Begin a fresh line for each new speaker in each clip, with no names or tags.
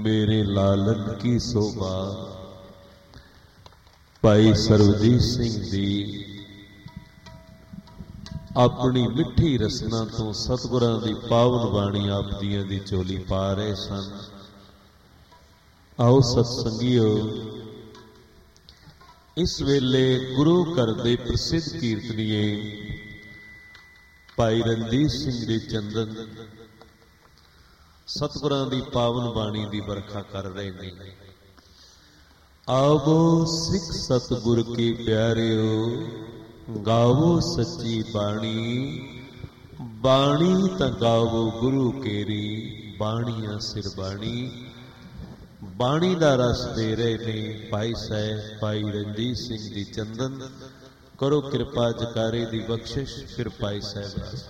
मेरे लालन की शोभा। भाई सरबजीत सिंह दी अपनी मिठी रसना तो सतगुरां दी पावन बाणी आप जियां दी झोली पा रहे सन। आओ सत्संगियो, इस वेले गुरु घर दे प्रसिद्ध कीर्तनीए भाई रणजीत सिंह दे चंदन सतगुरां दी पावन बाणी दी बरखा कर रहे हैं। आवो सिख सतगुर के प्यारिओ, गावो सच्ची बाणी। बाणी तां गावो गुरु केरी, बाणियां सिर बाणी। बाणी दा रस दे रहे ने भाई साहब भाई रणजीत सिंह दी चंदन। करो कृपा जकारे दी बख्शिश। फिर भाई साहब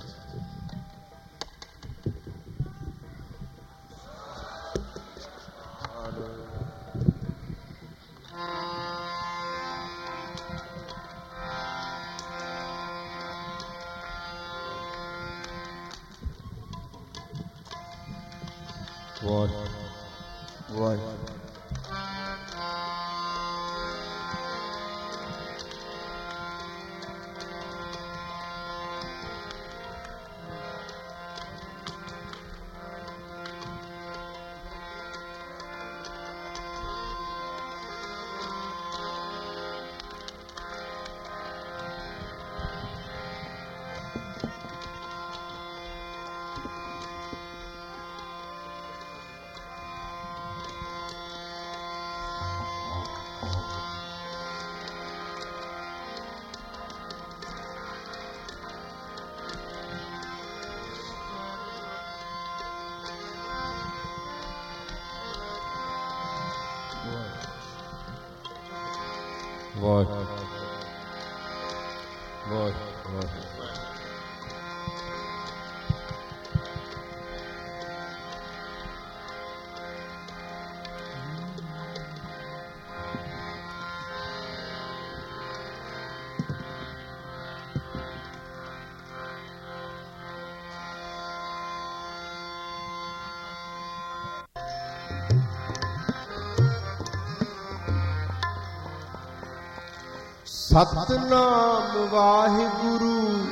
सतनाम वाहिगुरु,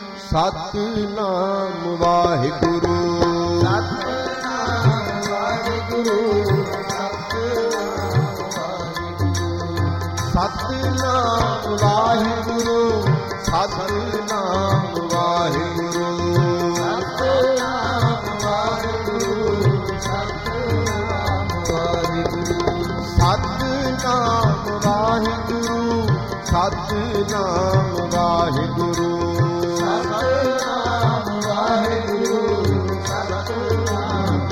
सतनाम वाहिगुरु, सतनाम वाहिगुरु, सतनाम वाहिगुरु, सतनाम वाहिगुरु, सतनाम वाहिगुरु, सतनाम वाहिगुरु, सतनाम वाहिगुरु, सतनाम वाहिगुरु, सतनाम वाहिगुरु, सतनाम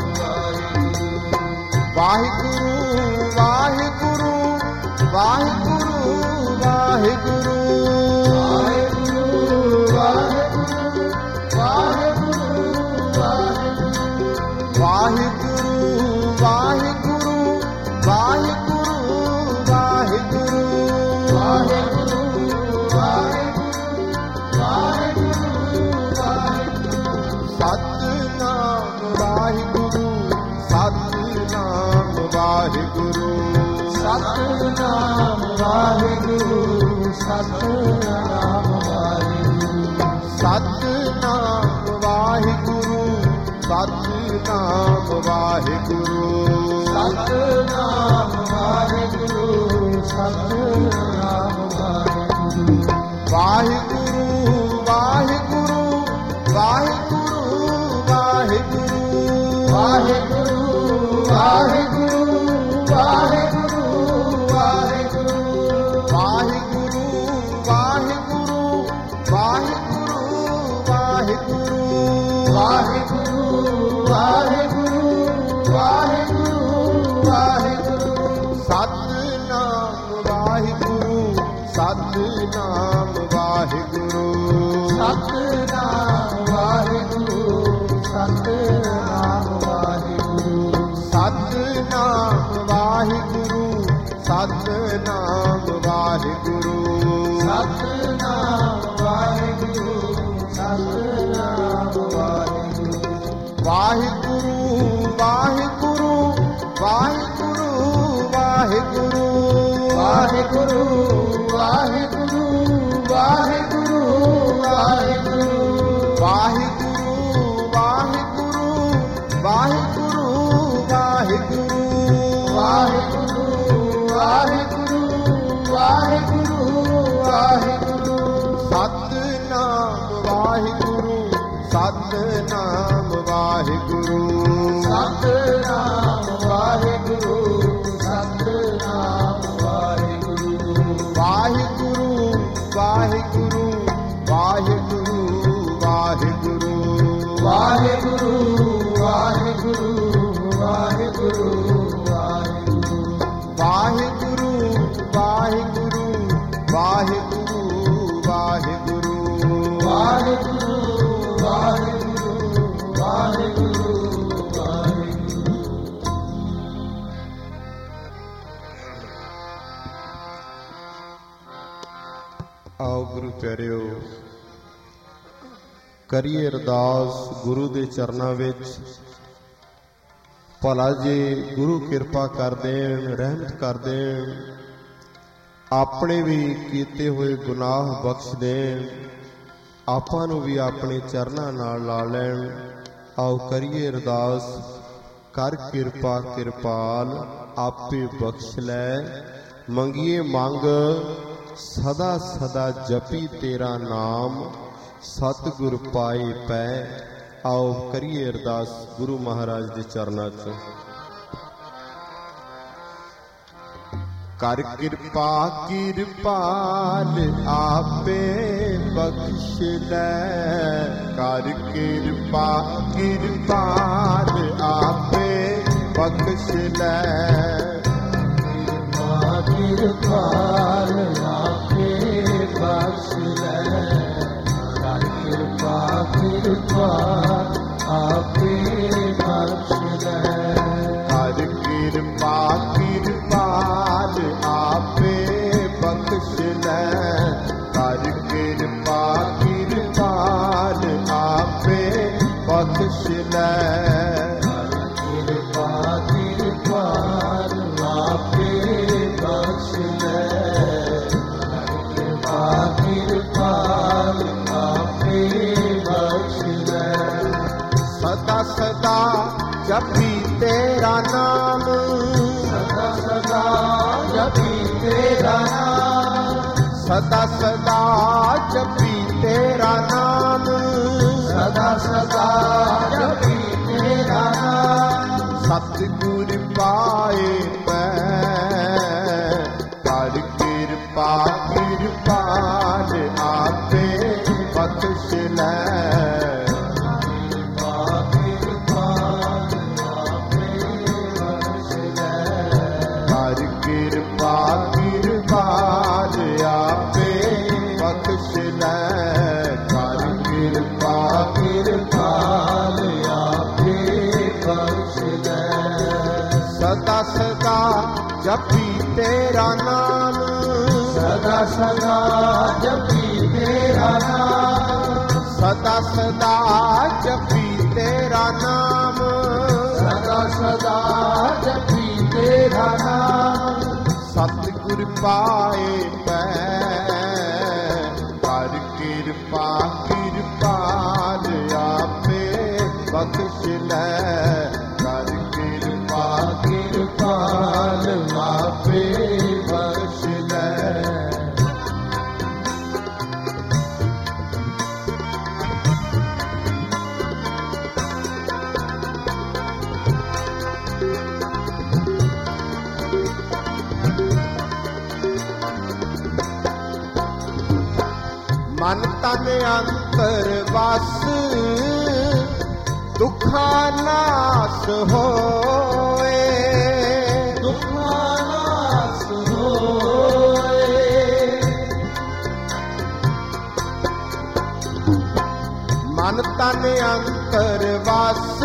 वाहिगुरु, वाहिगुरु, वाहिगुरु, वाहिगुरु, वाहिगुरु, वाहिगुरु, वाहिगुरु, वाहिगुरु, वाहिगुरु, वाहिगुरु, सतनाम वाहिगुरु, सतनाम वाहिगुरु, सतनाम वाहिगुरु, सतनाम वाहिगुरु, सतनाम वाहिगुरु, सतनाम वाहिगुरु, सतनाम वाहिगुरु, सतनाम वाहिगुरु, वाहिगुरु, वाहिगुरु, वाहिगुरु, वाहिगुरु, वाहिगुरु, वाहिगुरु, वाहिगुरु, वाहिगुरु, वाहिगुरु, वाहिगुरु, वाहिगुरु, वाहिगुरु, वाहिगुरु, वाहिगुरु, वाहिगुरु, सतनाम वाहिगुरु, सतनाम वाहिगुरु, सतनाम वाहिगुरु, सतनाम वाहिगुरु, सतनाम वाहिगुरु, सतनाम वाहिगुरु, सतनाम वाहिगुरु, सतनाम वाहिगुरु, वाहिगुरु, वाहिगुरु, ਵਾਹਿਗੁਰੂ ਵਾਹਿਗੁਰੂ ਵਾਹਿਗੁਰੂ ਵਾਹਿਗੁਰੂ ਵਾਹਿਗੁਰੂ ਵਾਹਿਗੁਰੂ ਵਾਹਿਗੁਰੂ ਵਾਹਿਗੁਰੂ ਵਾਹਿਗੁਰੂ ਵਾਹਿਗੁਰੂ ਵਾਹਿਗੁਰੂ ਵਾਹਿਗੁਰੂ ਵਾਹਿਗੁਰੂ ਵਾਹਿਗੁਰੂ ਸਤਿਨਾਮ ਵਾਹਿਗੁਰੂ ਸਤਿਨਾਮ ਵਾਹਿਗੁਰੂ ਸਤਿਨਾਮ ਵਾਹਿਗੁਰੂ ਸਤਿਨਾਮ ਵਾਹਿਗੁਰੂ ਵਾਹਿਗੁਰੂ ਵਾਹਿਗੁਰੂ ਵਾਹਿਗੁਰੂ ਵਾਹਿਗੁਰੂ ਵਾਹਿਗੁਰੂ ਵਾਹਿਗੁਰੂ ਵਾਹਿਗੁਰੂ ਵਾਹਿਗੁਰੂ ਵਾਹਿਗੁਰੂ ਵਾਹਿਗੁਰੂ ਵਾਹਿਗੁਰੂ ਵਾਹਿਗੁਰੂ ਵਾਹਿਗੁਰੂ ਵਾਹਿਗੁਰੂ ਵਾਹਿਗੁਰੂ।
ਆਓ ਗੁਰੂ ਪਿਆਰਿਓ, ਕਰੀਏ ਅਰਦਾਸ ਗੁਰੂ ਦੇ ਚਰਨਾਂ ਵਿੱਚ। ਭਲਾ ਜੇ ਗੁਰੂ ਕਿਰਪਾ ਕਰ ਦੇਣ, ਰਹਿਮਤ ਕਰ ਦੇਣ, ਆਪਣੇ ਵੀ ਕੀਤੇ ਹੋਏ ਗੁਨਾਹ ਬਖਸ਼ ਦੇਣ, ਆਪਾਂ ਨੂੰ ਵੀ ਆਪਣੇ ਚਰਨਾਂ ਨਾਲ ਲਾ ਲੈਣ। ਆਓ ਕਰੀਏ ਅਰਦਾਸ, ਕਰ ਕਿਰਪਾ ਕਿਰਪਾਲ ਆਪੇ ਬਖਸ਼ ਲੈ। ਮੰਗੀਏ ਮੰਗ ਸਦਾ ਸਦਾ ਜਪੀ ਤੇਰਾ ਨਾਮ, ਸਤਿਗੁਰ ਪਾਏ ਪੈ। ਆਓ ਕਰੀਏ ਅਰਦਾਸ ਗੁਰੂ ਮਹਾਰਾਜ ਦੇ ਚਰਨਾਂ 'ਚ। ਕਰ ਕਿਰਪਾ ਕਿਰਪਾਲ ਆਪੇ ਬਖਸ਼ ਲੈ। ਕਰ ਕਿਰਪਾ ਕਿਰਪਾਲ ਆਪੇ ਬਖਸ਼ ਲੈ। ਕਿਰਪਾ ਕਿਰਪਾਲ ਆਪੇ ਬਖਸ਼ ਲੈ। ਕਰ ਕਿਰਪਾ ਕਿਰਪਾਲ ਆਪੇ ਬਖਸ਼ ਲੈ। ਕਰ ਕਿਰਪਾ ਕਿਰਪਾਲ ਆਪੇ ਬਖਸ਼ ਲੈ। ਕਰ ਕਿਰਪਾ ਕਿਰਪਾਲ ਆਪੇ ਬਖਸ਼ ਲੈ। ਕਿਰਪਾ ਕਿਰਪਾਲ ਆਪੇ ਬਖਸ਼ ਲੈ। ਕਿਰਪਾ ਕਿਰਪਾਲ ਆਪੇ ਬਖਸ਼ ਲੈ। ਸਦਾ ਸਦਾ ਜਪੀ ਤੇਰਾ ਨਾਮ, ਸਦਾ ਸਦਾ ਜਪੀ ਤੇਰਾ ਨਾਮ। ਸਦਾ ਸਦਾ ਜਪੀ ਤੇਰਾ ਨਾਮ, ਸਦਾ ਸਦਾ ਜਪੀ ਤੇਰਾ ਨਾਮ। ਸਤਿਗੁਰ ਪਾਏ ਪੈ। ਕਰ ਕਿਰਪਾ ਕਿਰਪਾਲ ਆਪੇ ਬਖਸ਼ ਲੈ। ਕਿਰਪਾ ਕਿਰਪਾਲ ਆਪੇ ਬਖਸ਼ ਲੈ। ਕਰ ਕਿਰਪਾ ਕਿਰਪਾਲ ਆਪੇ ਬਖਸ਼ ਲੈ। ਸਦਾ ਸਦਾ ਜਪੀ ਤੇਰਾ ਨਾਮ, ਸਦਾ ਸਦਾ ਜਪੀ ਤੇਰਾ ਨਾਮ। ਸਦਾ ਸਦਾ ਜਪੀ ਤੇਰਾ ਨਾਮ, ਸਦਾ ਸਦਾ ਜਪੀ ਤੇਰਾ ਨਾਮ। ਸਤਿਗੁਰ ਪਾਏ ਪੈ। ਕਰ ਕਿਰਪਾ ਕਿਰਪਾਲ ਆਪੇ ਬਖਸ਼ ਲੈ। ਕਰ ਕਿਰਪਾ ਕਿਰਪਾਲ ਆਪੇ ਬਖਸ਼ ਲੈ। ਮਨ ਤਨ ਅੰਤਰ ਵਸ ਦੁੱਖਾਂ ਨਾਸ ਹੋਏ। ਦੁੱਖਾਂ ਨਾਸ ਹੋਏ। ਮਨ ਤਨ ਅੰਤਰ ਵਸ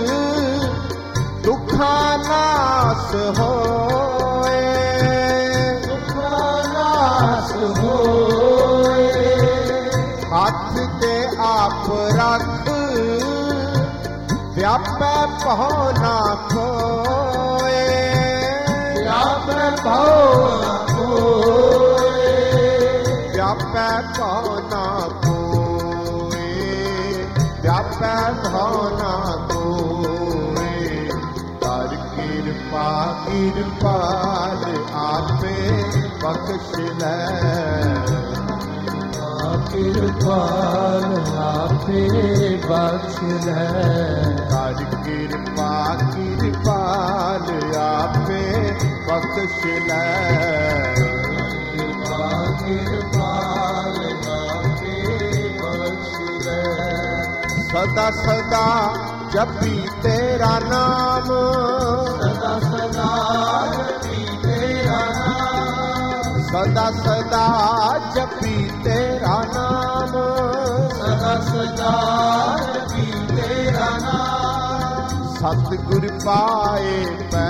ਦੁੱਖਾਂ ਨਾਸ ਹੋਏ। ਦੁੱਖਾਂ ਨਾਸ ਹੋਏ। ਹੱਥ ਤੇ ਆਪ ਰੱਖ ਵਿਆਪੈ ਭਉ ਨਾ ਖੋਏ।
ਭਉ ਨ ਕੋਇ, ਵਿਆਪੈ ਭਉ ਨ ਕੋਇ, ਵਿਆਪੈ ਭਉ ਨ ਕੋਇ। ਕਰ ਕਿਰਪਾ ਕਿਰਪਾਲ ਆਪੇ ਬਖਸ਼ ਲੈ, ਕਿਰਪਾਲ ਆਪੇ ਬਖਸ਼ ਲੈ। ਕਰ ਕਿਰਪਾ ਕਿਰਪਾਲ ਆਪੇ ਬਖਸ਼ ਲੈ, ਕਿਰਪਾ ਕਿਰਪਾਲ ਆਪੇ ਬਖਸ਼ ਲੈ। ਸਦਾ ਸਦਾ ਜਪੀ ਤੇਰਾ ਨਾਮ, ਸਦਾ ਸਦਾ ਜਪੀ ਤੇਰਾ ਨਾਮ, ਸਦਾ ਸਦਾ ਜਪੀ ਤੇਰਾ ਨਾਮ, ਸਦਾ ਸਦਾ ਜਪੀ ਤੇਰਾ ਨਾਮ। ਸਤਿਗੁਰ ਪਾਏ ਪੈ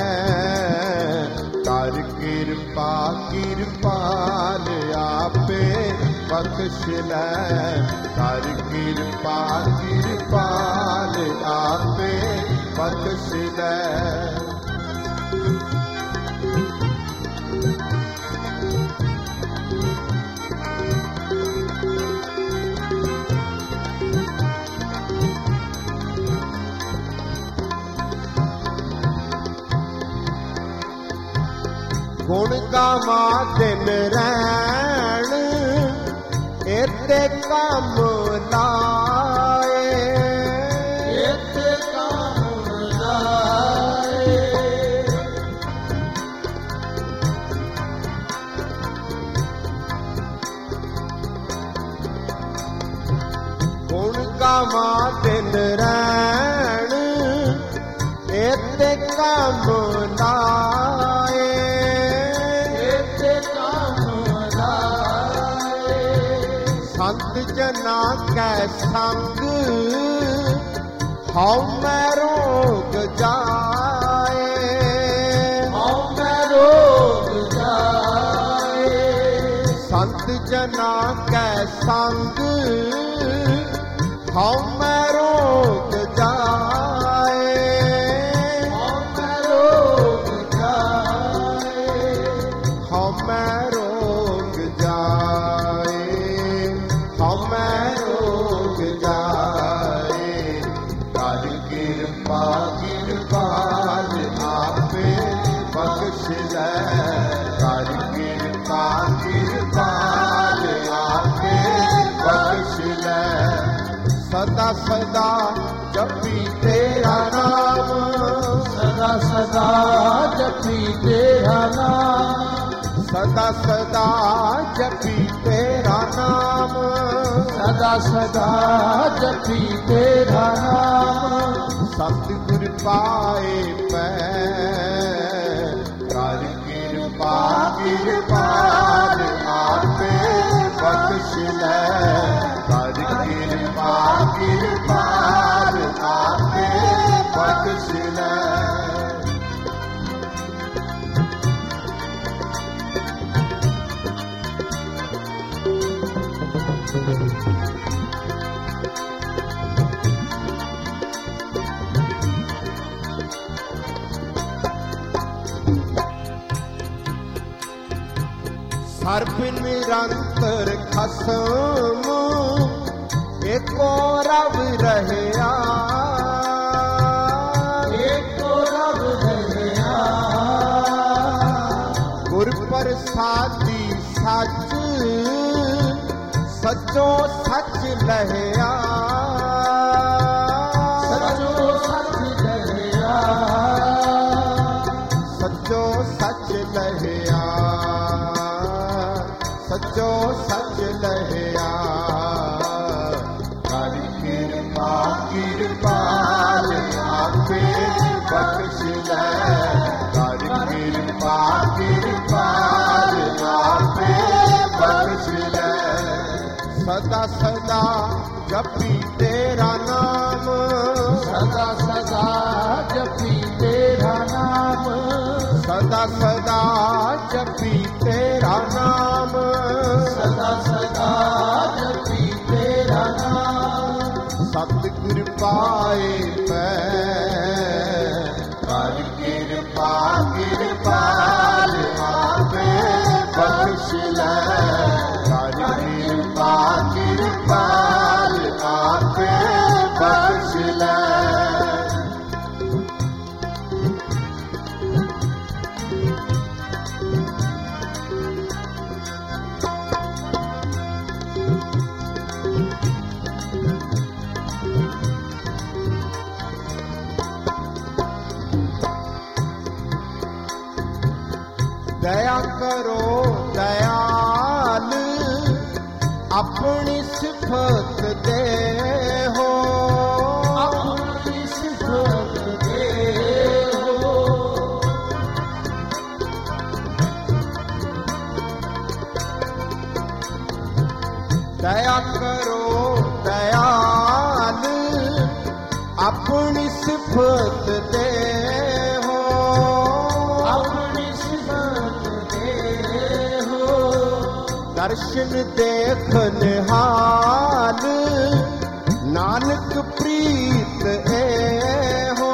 ਕਰ ਕਿਰਪਾ ਕਿਰਪਾਲ ਆਪੇ ਬਖਸ਼ ਲੈ, ਕਰ ਕਿਰਪਾ ਕਿਰਪਾਲ ਆਪੇ ਬਖਸ਼ ਲੈ। ਗੁਣ ਗਾਵਾਂ ਦਿਨ ਰੈਣ ਏਤੇ ਕੰਮ ਲਾਏ, ਏਤੇ ਕੰਮ ਲਾਏ। ਗੁਣ ਗਾਵਾਂ ਦਿਨ ਰੈਣ ਏਤੇ ਕੰਮ ਲਾਏ, ਸੰਤ ਜਨਾ ਕੈ ਸੰਗ ਹਉ ਮੈਂ ਰੋਗ ਜਾਏ, ਹਉ ਮੈਂ ਰੋਗ ਜਾਏ। ਸੰਤ ਜਨਾ ਕੈ ਸੰਗ ਹਉ ਮੈਂ ਰੋਗ ਜਾਏ, ਹਉ ਮੈਂ ਰੋਗ ਜਾਏ, ਹਉ ਮੈਂ ਰੋਗ ਜਾਏ, ਹਉ ਮੈਂ ਰੋਗ ਜਾਏ। ਕਰ ਕਿਰਪਾ ਕਿਰਪਾਲ ਆਪੇ ਬਖਸ਼ ਲੈ, ਕਰ ਕਿਰਪਾ ਕਿਰਪਾਲ ਆਪੇ ਬਖਸ਼ ਲੈ। ਸਦਾ ਸਦਾ ਜਪੀ ਤੇਰਾ ਨਾਮ, ਸਦਾ ਸਦਾ ਜਪੀ ਤੇਰਾ ਨਾਮ, ਸਦਾ ਸਦਾ ਜਪੀ ਤੇਰਾ ਨਾਮ, ਸਦਾ ਸਦਾ ਜਪੀ ਤੇਰਾ ਨਾਮ। ਸਤਿਗੁਰ ਪਾਏ ਪੈ ਕਰ ਕਿਰਪਾ ਕਿਰਪਾਲ ਆਪੇ ਬਖਸ਼ ਲੈ, ਕਰ ਕਿਰਪਾ ਕਿਰਪਾਲ ਆਪੇ ਬਖਸ਼ ਲੈ। ਸਰਬ ਨਿਰੰਤਰ ਖਸਮ ਏਕੋ ਰਵ ਰਹਿਆ, ਏਕੋ ਰਵ ਰਹਿਆ। ਗੁਰ ਪ੍ਰਸਾਦੀ ਸੱਚ ਸੱਚੋ ਸੱਚ ਲਹਿਆ, ਸੱਚੋ ਸੱਚ ਲਹਿਆ, ਸੱਚੋ ਸੱਚ ਲਹਿਆ, ਸੱਚੋ ਸੱਚ ਲਹਿਆ। ਕਰ ਕਿਰਪਾ ਕਿਰਪਾਲ ਆਪੇ ਬਖਸ਼ ਲੈ, ਕਰ ਕਿਰਪਾ ਕਿਰਪਾਲ ਆਪੇ ਬਖਸ਼ ਲੈ। ਸਦਾ ਸਦਾ ਜਪੀ ਤੇਰਾ ਨਾਮ, ਸਦਾ ਸਦਾ ਜਪੀ ਤੇਰਾ ਨਾਮ, ਸਦਾ ਸਦਾ ਜਪੀ ਤੇਰਾ ਨਾਮ, ਸਦਾ ਸਦਾ ਜਪੀ ਤੇਰਾ ਨਾਮ। ਸਤਿਗੁਰ ਪਾਏ ਪੈ ਕਰ ਕਿਰਪਾ ਕਿਰਪਾਲ दया करो दयाल, अपनी सिफत दे हो, अपनी सिफत दे हो। दया करो दयाल, अपनी सिफत दे हो, अपनी सिफत दे हो। दर्शन देखन हाल, नानक प्रीत ए हो,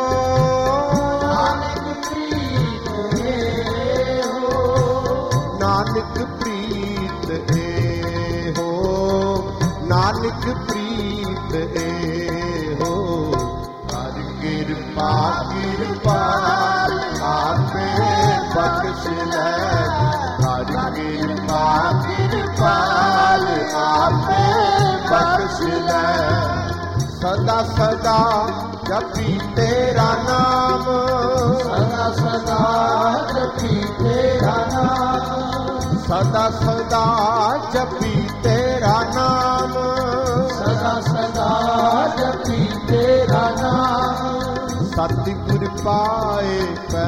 नानक प्रीत ए हो, नानक प्रीत ए हो, नानक प्रीत ए हो। हर कृपा कृपाल आपे बख्श ले, हर कृपा कृपाल आपे बख्श ले। सदा सदा जपी तेरा नाम, सदा सदा जपी तेरा नाम, सदा सदा जपी तेरा नाम, सदा सदा जपी तेरा नाम। सतगुर पाए पै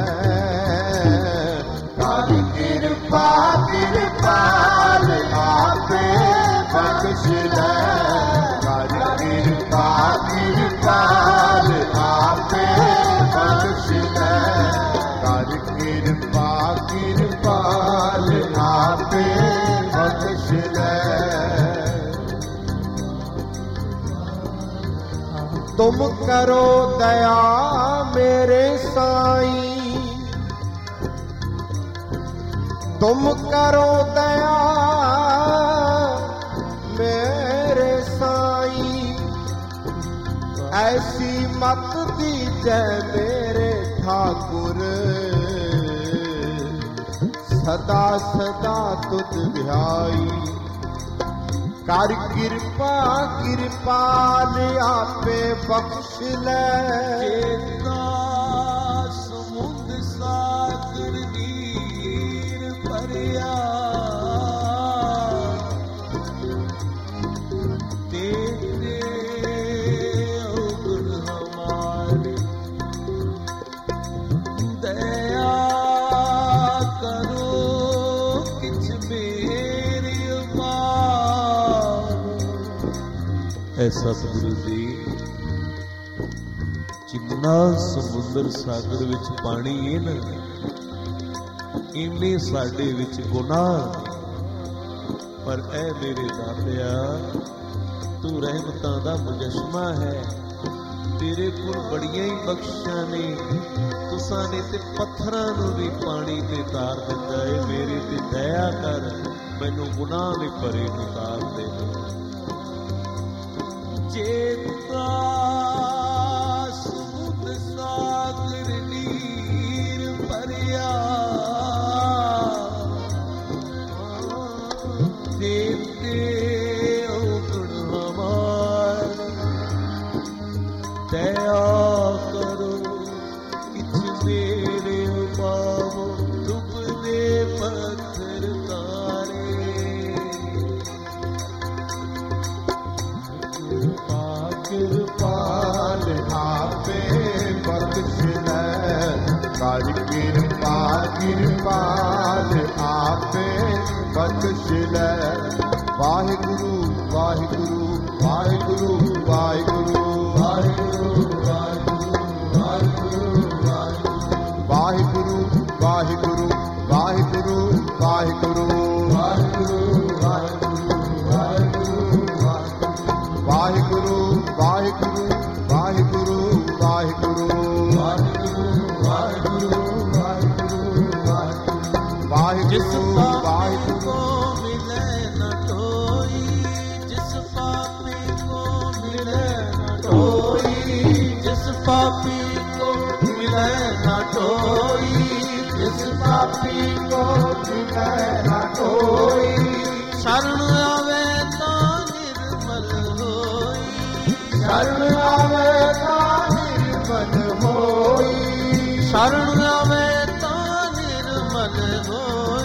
हर कृपा कृपाल आपे बख्श ले, हर कृपा कृपाल आपे बख्श ले, हर कृपा कृपाल आपे बख्श ले। तुम करो दया मेरे साईं, तुम करो दया मेरे साईं। ऐसी मत दीजै मेरे ठाकुर, सदा सदा तुझ ध्याई। कर कृपा कृपाल आपे बख्श ले।
चेता समुद्र सागर नीर भरिया, तेरे अवगुण हमारे। दया करो किछ मेरी ऐ सਤਿਗੁਰੂ ਜੀ, ਜਿੰਨਾ ਸਮੁੰਦਰ ਸਾਗਰ ਵਿੱਚ ਪਾਣੀ ਹੈ ਨਾ, ਇੰਨੇ ਸਾਡੇ ਵਿੱਚ ਗੁਨਾਹ। ਪਰ ਐ ਮੇਰੇ ਦਾਤਿਆ, ਤੂੰ ਰਹਿਮਤਾਂ ਦਾ ਮੁਜੱਸਮਾ ਹੈ। ਤੇਰੇ ਕੋਲ ਬੜੀਆਂ ਹੀ ਬਖਸ਼ਾਂ ਨੇ, ਤੁਸਾਂ ਨੇ ਤੇ ਪੱਥਰਾਂ ਨੂੰ ਵੀ ਪਾਣੀ ਤੇ ਤਾਰ ਦਿੱਤਾ ਹੈ। ਮੇਰੇ ਤੇ ਦਇਆ ਕਰ, ਮੈਨੂੰ ਗੁਨਾਹ ਦੇ ਭਰੇ ਨੂੰ ਤਾਰ ਦੇ। ਚੇਤਾ ਸਮੁੰਦਰ ਸਾਗਰ ਨੀਰ ਭਰਿਆ, ਤੇਰੇ ਅਵਗੁਣ ਹਮਾਰੇ। ਦਇਆ ਕਰੋ ਕਿਛ ਮੇਰੇ ਪਾਵੋ, ਡੁੱਬਦੇ ਪੱਥਰ ਤਾਰੇ।
कृपाल आपे बख्श ले, कर कृपा कृपाल आपे बख्श ले। वाहिगुरु वाहिगुरु वाहिगुरु वाहिगुरु वाहिगुरु वाहिगुरु वाहिगुरु वाहिगुरु वाहिगुरु वाहिगुरु वाहिगुरु वाहिगुरु वाहिगुरु वाहिगुरु वाहिगुरु वाहिगुरु वाहिगुरु। जिस पापी को मिले न कोई, जिस पापी को मिले न कोई, जिस पापी को मिले न कोई, जिस पापी को मिले न कोई। शरण आवे तो निर्मल होई, शरण आवे तो निर्मल होई, शरण आवे तो निर्मल होई।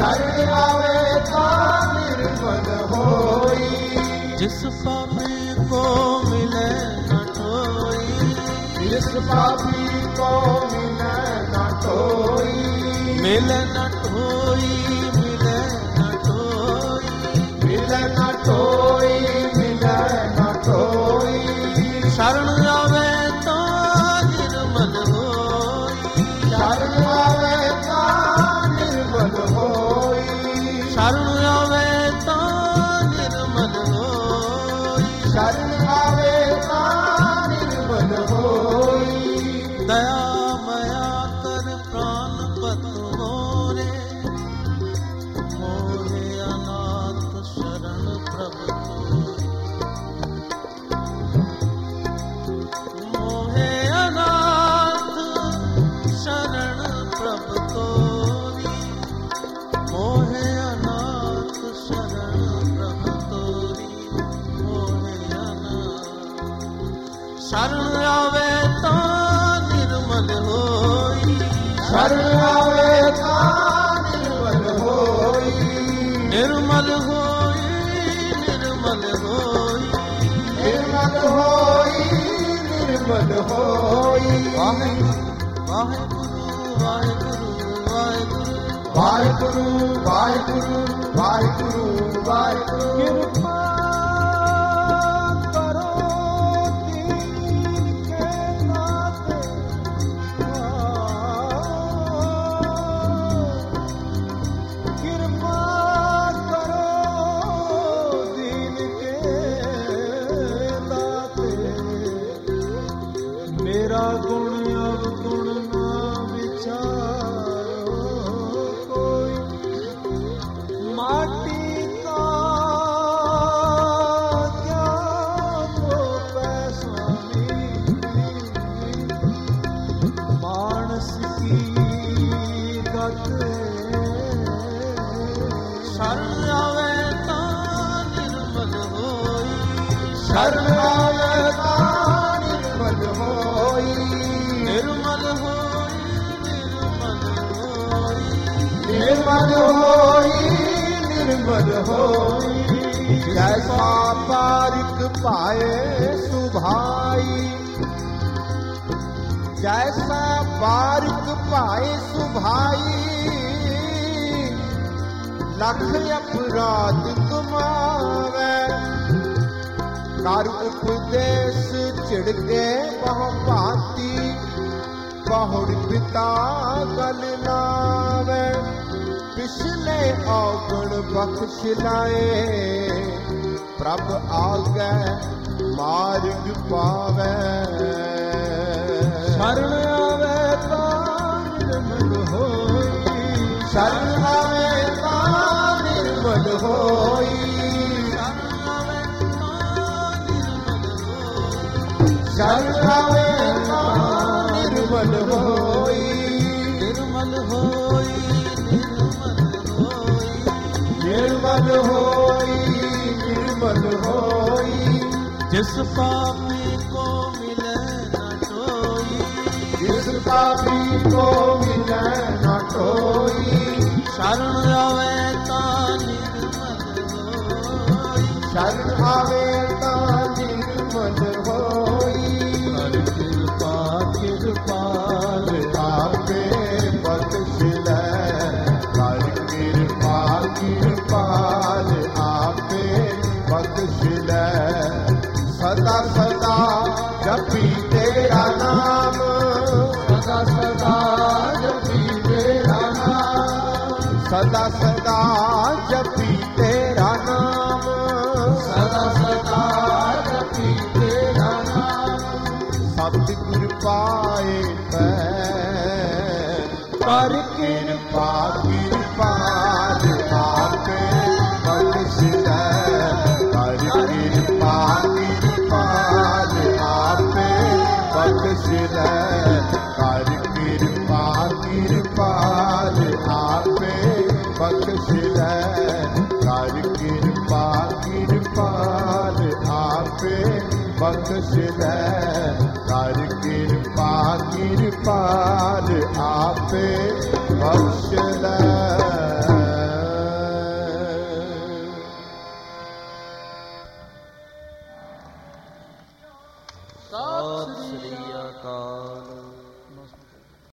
शरण आवे ता निर्मल होई।
जिस पापी को मिले न कोई,
जिस पापी को मिले न कोई,
मिले न कोई, मिले न कोई,
मिले न कोई, मिले न कोई।
शरण आवे तो निर्मल होई,
शरण आवे ता निर्मल होई,
शरण आवे तो निर्मल होई,
शरण आवे ता निर्मल होई।
दया मया कर प्राण पत मोरे, मोहे अनाथ शरण प्रभु तोरी, मोहे अनाथ शरण प्रभु तोरी, मोहे अनाथ शरण प्रभु तोरी, मोहे अनाथ। शरण आवे तो निर्मल होई,
शरण आवे ता निर्मल होई,
निर्मल होई, निर्मल होई।
निर्मल होई, निर्मल होई।
वाहेगुरु वाहेगुरु वाहेगुरु
वाहिगुरु वाहिगुरु वाहिगुरु वाहिगुरु।
कृपा करो दीन के नाते, कृपा करो दीन के नाते, मेरा गुण अवगुण ना विचारो कोई, माटी का क्या तो पैसा मानस की गत। शरण आवे ता निर्मल होई,
शरण आवे ता निर्मल होई,
निर्मल होई, निर्मल
निर्मल
होई।
होई, निर्मल होई। जैसा बारिक पाए सुभाई, जैसा बारिक पाए सुभाई, लख अपराध कमावे। कर उपदेश चिड़के बहु भांति, बहुड़ पिता गल नावे। पिछले औगण बख्श लाए, प्रभ आगे मार्ग पावे।
शरण आवे ता निर्मल होई,
शरण आवे ता निर्मल होई, शरण आवे ता निर्मल होई,
निर्मल होई, निर्मल
निर्मल
होई।
होई, निर्मल होई।
जिस पापी को मिले न कोई,
जिस पापी को मिले न कोई,
शरण आवे ता निर्मल होई,
शरण आवे ता निर्मल होई।
हर कृपा कृपाल
आपे बख्श ले, हर कृपा कृपाल आपे बख्श ले। सदा सदा जपी तेरा नाम, सदा सदा जपी तेरा नाम, सदा सदा जपी तेरा नाम, सदा सदा जपी तेरा नाम। सतगुर पाए कर कृपा कृपाल आपे बख्श ले, कर कृपा कृपाल आपे बख्श ले, कर कृपा कृपाल आपे बख्श ले, कर कृपा कृपाल आपे बख्श ले, कर कृपा कृपाल आपे बख्श ले।